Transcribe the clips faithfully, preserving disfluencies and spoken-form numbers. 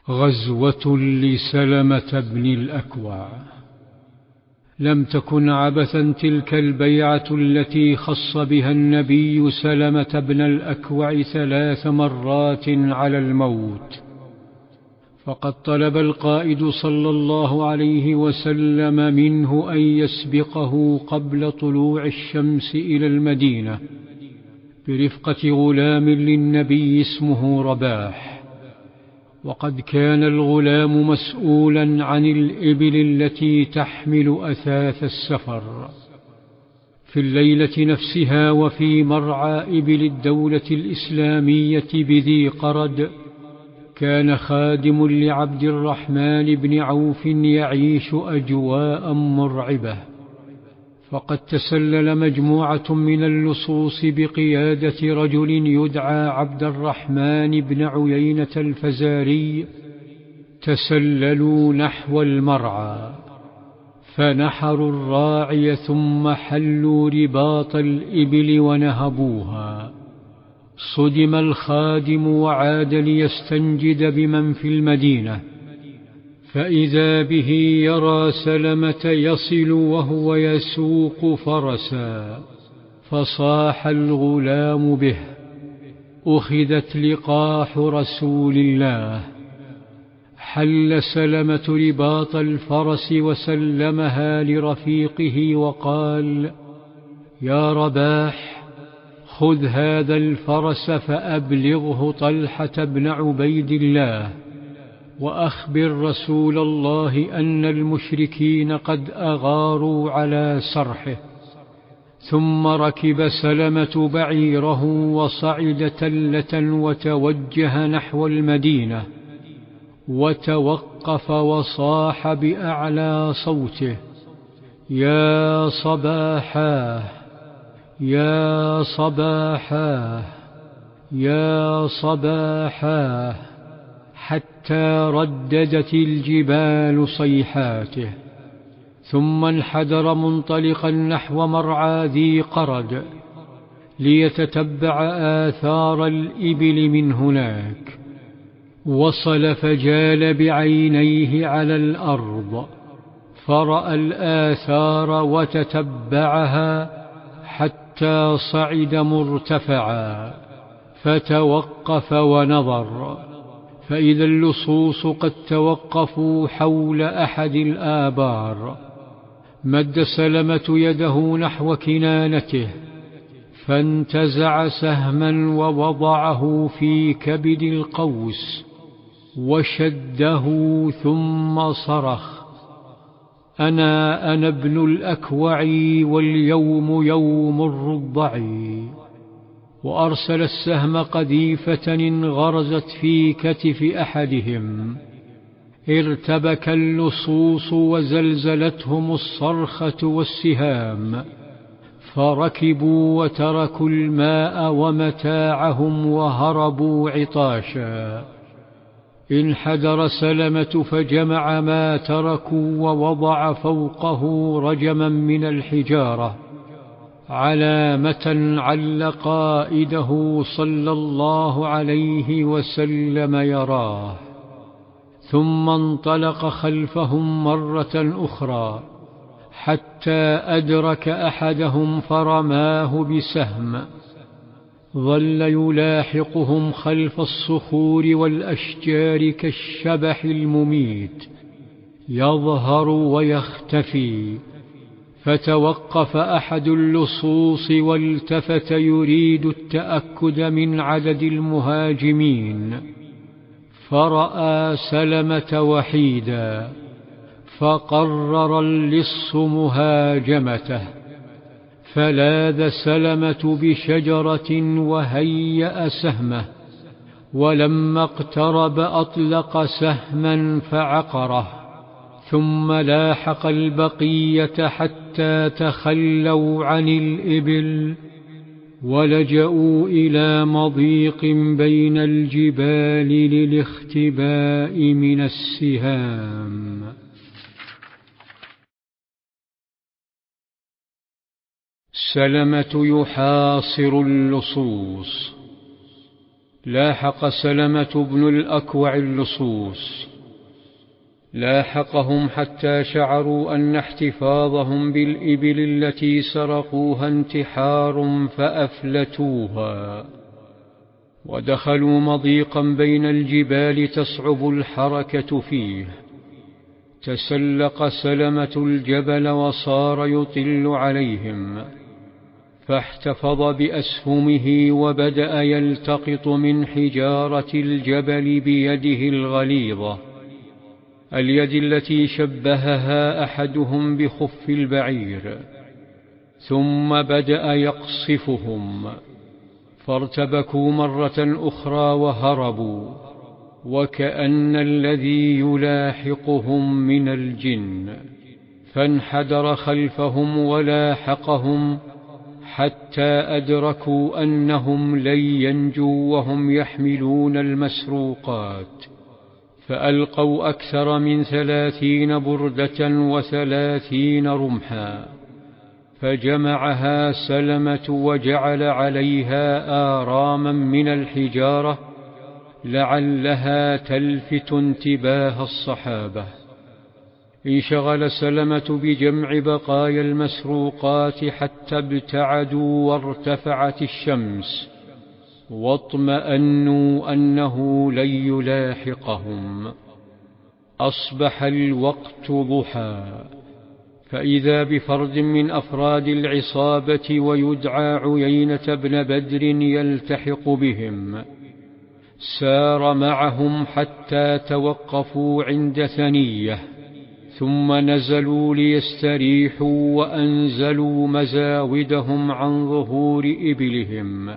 غزوة لسلمة بن الأكوع. لم تكن عبثا تلك البيعة التي خص بها النبي سلمة بن الأكوع ثلاث مرات على الموت، فقد طلب القائد صلى الله عليه وسلم منه أن يسبقه قبل طلوع الشمس إلى المدينة برفقة غلام للنبي اسمه رباح، وقد كان الغلام مسؤولا عن الإبل التي تحمل أثاث السفر. في الليلة نفسها وفي مرعى إبل الدولة الإسلامية بذي قرد كان خادم لعبد الرحمن بن عوف يعيش أجواء مرعبة، فقد تسلل مجموعة من اللصوص بقيادة رجل يدعى عبد الرحمن بن عيينة الفزاري، تسللوا نحو المرعى فنحروا الراعي ثم حلوا رباط الإبل ونهبوها. صدم الخادم وعاد ليستنجد بمن في المدينة، فإذا به يرى سلمة يصل وهو يسوق فرسا، فصاح الغلام به: أخذت لقاح رسول الله. حل سلمة رباط الفرس وسلمها لرفيقه وقال: يا رباح، خذ هذا الفرس فأبلغه طلحة بن عبيد الله، وأخبر رسول الله أن المشركين قد أغاروا على سرحه. ثم ركب سلمة بعيره وصعد تلة وتوجه نحو المدينة، وتوقف وصاح بأعلى صوته: يا صباحا، يا صباحا، يا صباحا، حتى رددت الجبال صيحاته. ثم انحدر منطلقا نحو مرعى ذي قرد ليتتبع آثار الإبل من هناك. وصل فجال بعينيه على الأرض فرأى الآثار وتتبعها حتى صعد مرتفعا، فتوقف ونظر، فإذا اللصوص قد توقفوا حول أحد الآبار. مد سلمة يده نحو كنانته فانتزع سهما ووضعه في كبد القوس وشده، ثم صرخ: أنا أنا ابن الأكوع واليوم يوم الرضع. وأرسل السهم قذيفة انغرزت في كتف أحدهم. ارتبك اللصوص وزلزلتهم الصرخة والسهام، فركبوا وتركوا الماء ومتاعهم وهربوا عطاشا. انحدر سلمة فجمع ما تركوا ووضع فوقه رجما من الحجارة علامة عل قائده صلى الله عليه وسلم يراه، ثم انطلق خلفهم مرة أخرى حتى أدرك أحدهم فرماه بسهم. ظل يلاحقهم خلف الصخور والأشجار كالشبح المميت، يظهر ويختفي. فتوقف أحد اللصوص والتفت يريد التأكد من عدد المهاجمين، فرأى سلمة وحيدا، فقرر اللص مهاجمته. فلاذ سلمة بشجرة وهيأ سهمه، ولما اقترب أطلق سهما فعقره، ثم لاحق البقية حتى تخلوا عن الإبل ولجأوا إلى مضيق بين الجبال للاختباء من السهام. سلمة يحاصر اللصوص. لاحق سلمة بن الأكوع اللصوص، لاحقهم حتى شعروا أن احتفاظهم بالإبل التي سرقوها انتحار فأفلتوها، ودخلوا مضيقا بين الجبال تصعب الحركة فيه. تسلق سلمة الجبل وصار يطل عليهم، فاحتفظ بأسهمه وبدأ يلتقط من حجارة الجبل بيده الغليظة، اليد التي شبهها أحدهم بخف البعير، ثم بدأ يقصفهم، فارتبكوا مرة أخرى وهربوا، وكأن الذي يلاحقهم من الجن، فانحدر خلفهم ولاحقهم حتى أدركوا أنهم لن ينجوا وهم يحملون المسروقات، فألقوا أكثر من ثلاثين بردة وثلاثين رمحا، فجمعها سلمة وجعل عليها آراما من الحجارة لعلها تلفت انتباه الصحابة. انشغل سلمة بجمع بقايا المسروقات حتى ابتعدوا وارتفعت الشمس، واطمأنوا أنه لن يلاحقهم. أصبح الوقت ضحى، فإذا بفرد من أفراد العصابة ويدعى عيينة بن بدر يلتحق بهم، سار معهم حتى توقفوا عند ثنية، ثم نزلوا ليستريحوا وأنزلوا مزاودهم عن ظهور إبلهم،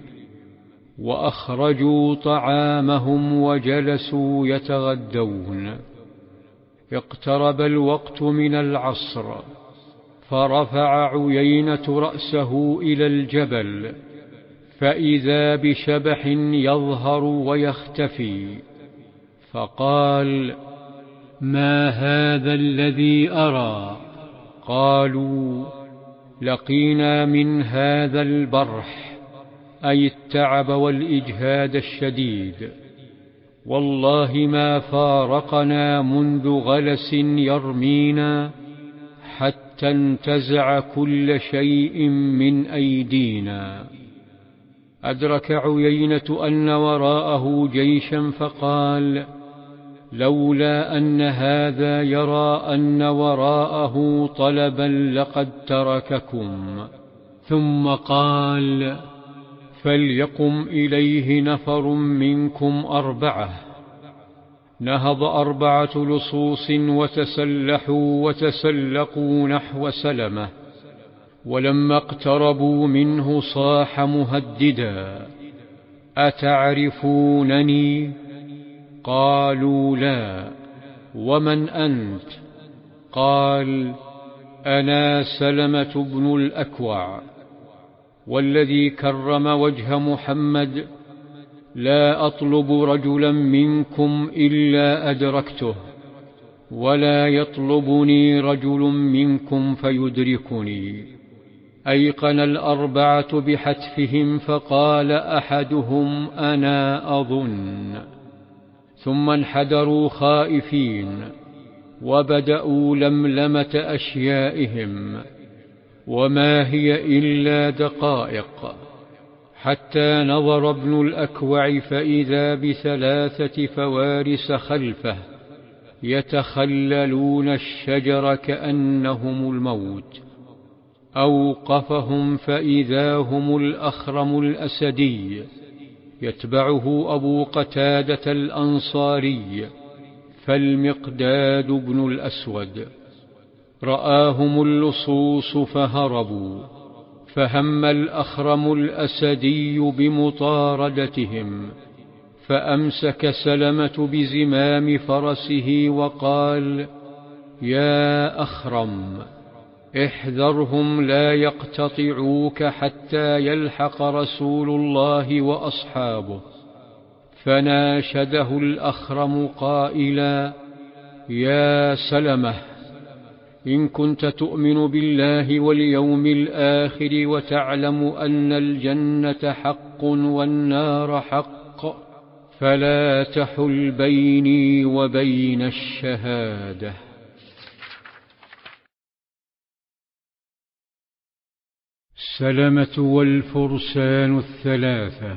وأخرجوا طعامهم وجلسوا يتغدون. اقترب الوقت من العصر، فرفع عيينة رأسه إلى الجبل، فإذا بشبح يظهر ويختفي، فقال: ما هذا الذي أرى؟ قالوا: لقينا من هذا البرح، أي التعب والإجهاد الشديد، والله ما فارقنا منذ غلس يرمينا حتى انتزع كل شيء من أيدينا. أدرك عيينة أن وراءه جيشا، فقال: لولا أن هذا يرى أن وراءه طلبا لقد ترككم. ثم قال: فليقم إليه نفر منكم أربعة. نهض أربعة لصوص وتسلحوا وتسلقوا نحو سلمة، ولما اقتربوا منه صاح مهددا: أتعرفونني؟ قالوا: لا. ومن أنت؟ قال: أنا سلمة بن الأكوع، والذي كرم وجه محمد لا أطلب رجلا منكم إلا أدركته، ولا يطلبني رجل منكم فيدركني. أيقن الأربعة بحتفهم، فقال أحدهم: أنا أظن. ثم انحدروا خائفين، وبدأوا لملمة أشيائهم، وما هي إلا دقائق، حتى نظر ابن الأكوع فإذا بثلاثة فوارس خلفه يتخللون الشجر كأنهم الموت. أوقفهم فإذا هم الأخرم الأسدي، يتبعه أبو قتادة الأنصاري، فالمقداد بن الأسود. رآهم اللصوص فهربوا، فهم الأخرم الأسدي بمطاردتهم، فأمسك سلمة بزمام فرسه وقال: يا أخرم، احذرهم لا يقتطعوك حتى يلحق رسول الله وأصحابه. فناشده الأخرم قائلا: يا سلمة، إن كنت تؤمن بالله واليوم الآخر وتعلم أن الجنة حق والنار حق، فلا تحل بيني وبين الشهادة. سلمة والفرسان الثلاثة.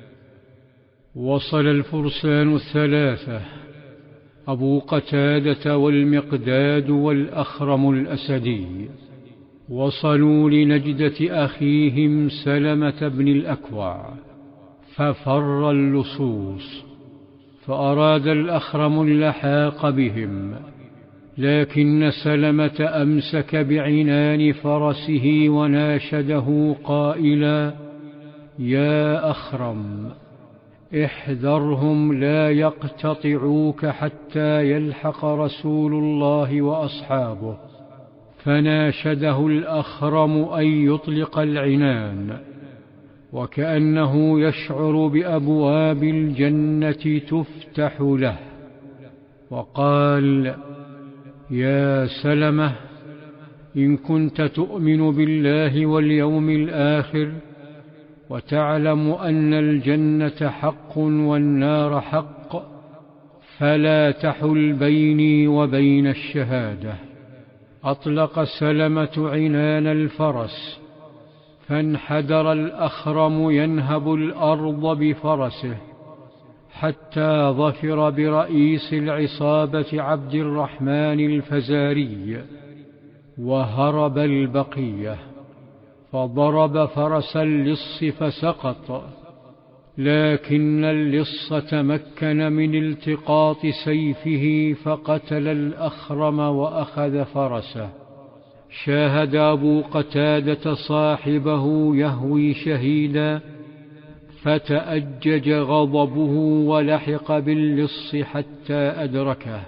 وصل الفرسان الثلاثة أبو قتادة والمقداد والأخرم الأسدي، وصلوا لنجدة أخيهم سلمة بن الأكوع، ففر اللصوص، فأراد الأخرم اللحاق بهم، لكن سلمة أمسك بعنان فرسه وناشده قائلا: يا أخرم، احذرهم لا يقتطعوك حتى يلحق رسول الله وأصحابه. فناشده الأخرم أن يطلق العنان، وكأنه يشعر بأبواب الجنة تفتح له، وقال: يا سلمة، إن كنت تؤمن بالله واليوم الآخر وتعلم أن الجنة حق والنار حق، فلا تحل بيني وبين الشهادة. أطلق سلمة عنان الفرس، فانحدر الأخرم ينهب الأرض بفرسه حتى ظفر برئيس العصابة عبد الرحمن الفزاري، وهرب البقية، فضرب فرس اللص فسقط، لكن اللص تمكن من التقاط سيفه فقتل الأخرم وأخذ فرسه. شاهد أبو قتادة صاحبه يهوي شهيدا، فتأجج غضبه ولحق باللص حتى أدركه،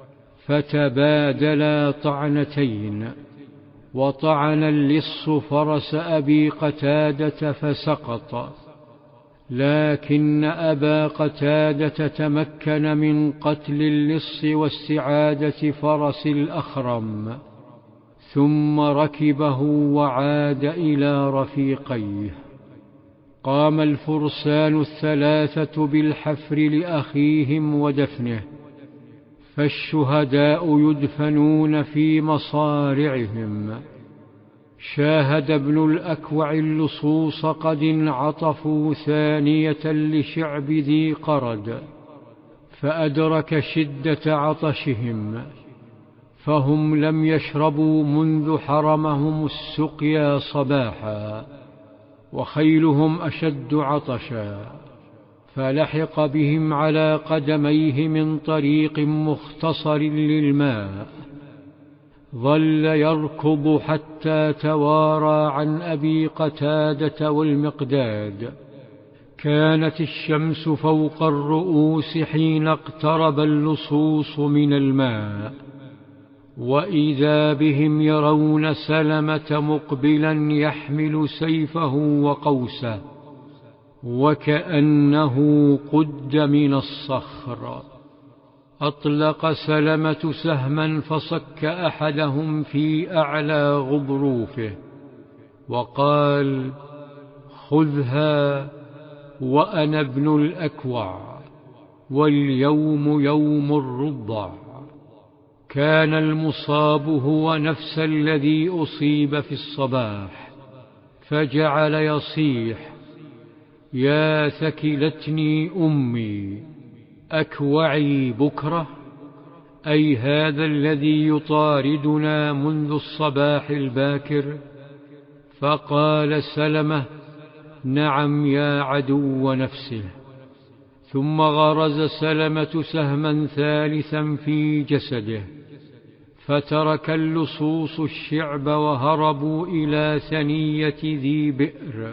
فتبادلا طعنتين، وطعن اللص فرس أبي قتادة فسقط، لكن أبا قتادة تمكن من قتل اللص واستعادة فرس الأخرم، ثم ركبه وعاد إلى رفيقيه. قام الفرسان الثلاثة بالحفر لأخيهم ودفنه، فالشهداء يدفنون في مصارعهم. شاهد ابن الأكوع اللصوص قد انعطفوا ثانية لشعب ذي قرد، فأدرك شدة عطشهم، فهم لم يشربوا منذ حرمهم السقيا صباحا، وخيلهم أشد عطشا، فلحق بهم على قدميه من طريق مختصر للماء. ظل يركض حتى توارى عن أبي قتادة والمقداد. كانت الشمس فوق الرؤوس حين اقترب اللصوص من الماء، وإذا بهم يرون سلمة مقبلا يحمل سيفه وقوسه، وكأنه قد من الصخر. أطلق سلمة سهما فصك أحدهم في أعلى غضروفه، وقال: خذها وأنا ابن الأكوع، واليوم يوم الرضع. كان المصاب هو نفس الذي أصيب في الصباح، فجعل يصيح: يا ثكلتني أمي، أكوعي بكرة، أي هذا الذي يطاردنا منذ الصباح الباكر؟ فقال سلمة: نعم يا عدو نفسه. ثم غرز سلمة سهما ثالثا في جسده، فترك اللصوص الشعب وهربوا إلى ثنية ذي بئر،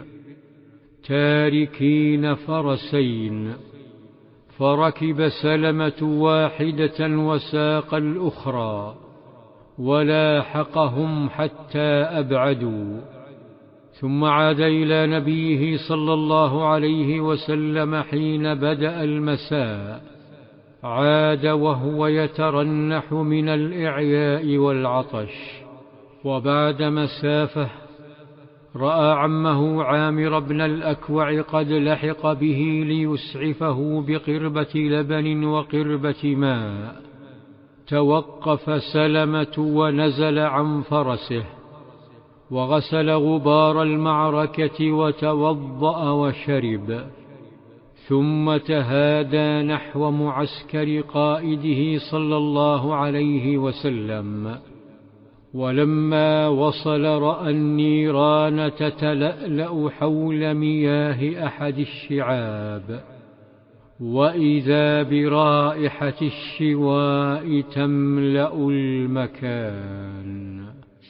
تاركين فرسين. فركب سلمة واحدة وساق الأخرى، ولاحقهم حتى أبعدوا، ثم عاد إلى نبيه صلى الله عليه وسلم حين بدأ المساء. عاد وهو يترنح من الإعياء والعطش، وبعد مسافة رأى عمه عامر بن الأكوع قد لحق به ليسعفه بقربة لبن وقربة ماء، توقف سلمة ونزل عن فرسه وغسل غبار المعركة وتوضأ وشرب، ثم تهادى نحو معسكر قائده صلى الله عليه وسلم. ولما وصل رأى النيران تتلألأ حول مياه أحد الشعاب، وإذا برائحة الشواء تملأ المكان.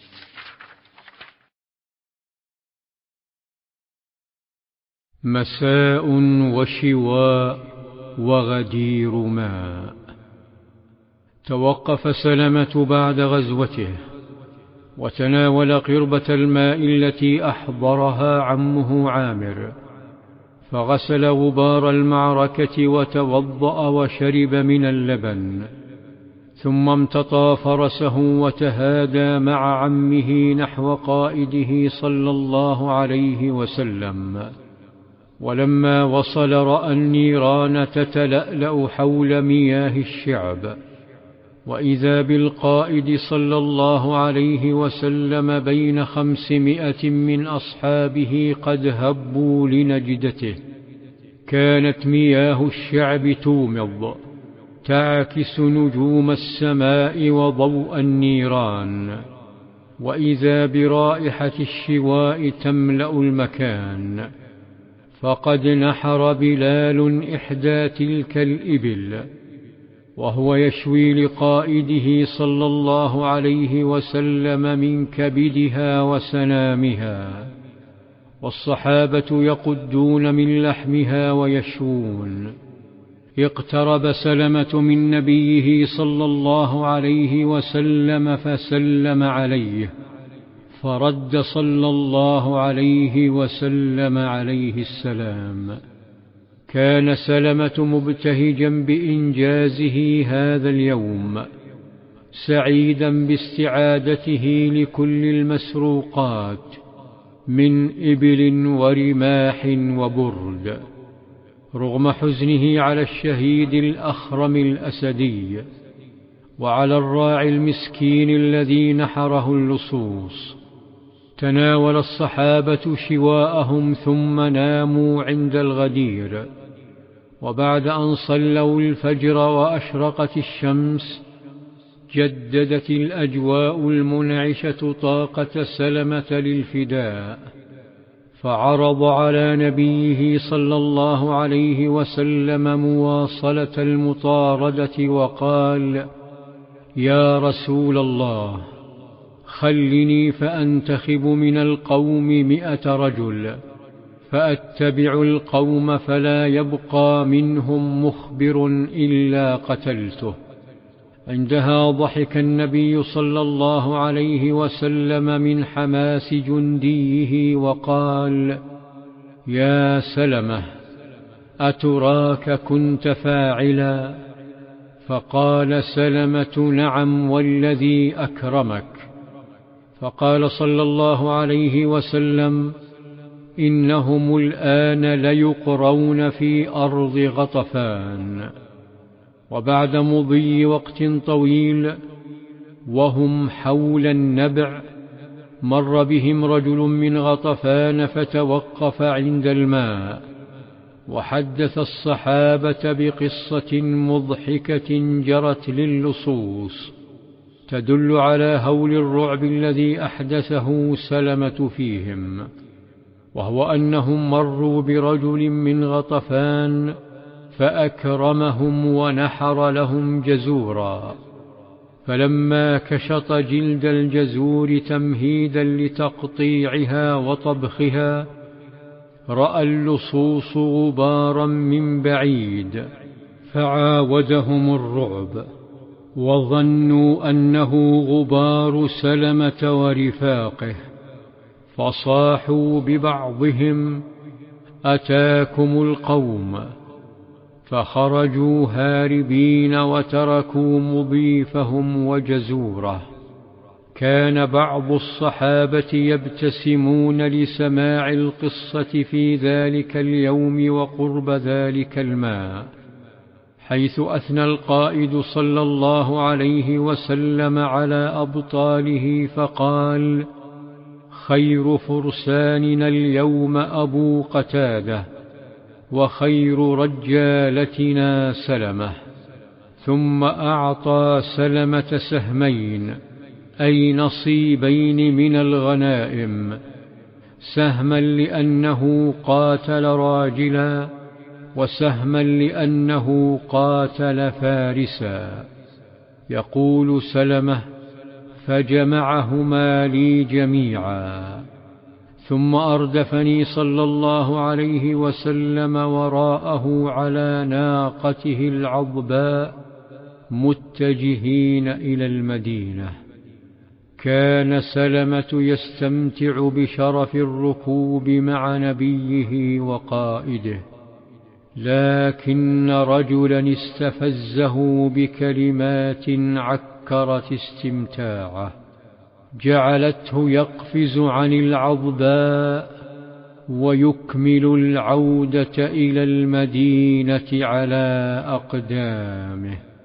مساء وشواء وغدير ماء. توقف سلمة بعد غزوته وتناول قربة الماء التي أحضرها عمه عامر، فغسل غبار المعركة وتوضأ وشرب من اللبن، ثم امتطى فرسه وتهادى مع عمه نحو قائده صلى الله عليه وسلم. ولما وصل رأى النيران تتلألأ حول مياه الشعب، وإذا بالقائد صلى الله عليه وسلم بين خمسمائة من أصحابه قد هبوا لنجدته. كانت مياه الشعب تومض تعكس نجوم السماء وضوء النيران، وإذا برائحة الشواء تملأ المكان. فقد نحر بلال إحدى تلك الإبل وهو يشوي لقائده صلى الله عليه وسلم من كبدها وسنامها، والصحابة يقدون من لحمها ويشوون. اقترب سلمة من نبيه صلى الله عليه وسلم فسلم عليه، فرد صلى الله عليه وسلم عليه السلام. كان سلمة مبتهجا بإنجازه هذا اليوم، سعيدا باستعادته لكل المسروقات من إبل ورماح وبرد، رغم حزنه على الشهيد الأخرم الأسدي وعلى الراعي المسكين الذي نحره اللصوص. تناول الصحابة شواءهم ثم ناموا عند الغدير، وبعد أن صلوا الفجر وأشرقت الشمس جددت الأجواء المنعشة طاقة سلمة للفداء، فعرض على نبيه صلى الله عليه وسلم مواصلة المطاردة وقال: يا رسول الله، خلني فأنتخب من القوم مئة رجل، فأتبع القوم فلا يبقى منهم مخبر إلا قتلته. عندها ضحك النبي صلى الله عليه وسلم من حماس جنديه وقال: يا سلمة، أتراك كنت فاعلا؟ فقال سلمة: نعم والذي أكرمك. فقال صلى الله عليه وسلم: إنهم الآن ليقرون في أرض غطفان. وبعد مضي وقت طويل وهم حول النبع، مر بهم رجل من غطفان فتوقف عند الماء، وحدث الصحابة بقصة مضحكة جرت للصوص تدل على هول الرعب الذي أحدثه سلمة فيهم، وهو أنهم مروا برجل من غطفان فأكرمهم ونحر لهم جزورا، فلما كشط جلد الجزور تمهيدا لتقطيعها وطبخها رأى اللصوص غبارا من بعيد فعاودهم الرعب، وظنوا أنه غبار سلمة ورفاقه، فصاحوا ببعضهم: أتاكم القوم، فخرجوا هاربين وتركوا مضيفهم وجزوره. كان بعض الصحابة يبتسمون لسماع القصة في ذلك اليوم وقرب ذلك الماء، حيث أثنى القائد صلى الله عليه وسلم على أبطاله فقال: خير فرساننا اليوم أبو قتادة، وخير رجالتنا سلمة. ثم أعطى سلمة سهمين، أي نصيبين من الغنائم، سهما لأنه قاتل راجلا، وسهما لأنه قاتل فارسا. يقول سلمة: فجمعهما لي جميعا، ثم أردفني صلى الله عليه وسلم وراءه على ناقته العضباء متجهين إلى المدينة. كان سلمة يستمتع بشرف الركوب مع نبيه وقائده، لكن رجلا استفزه بكلمات عكرت استمتاعه، جعلته يقفز عن العضباء ويكمل العودة إلى المدينة على أقدامه.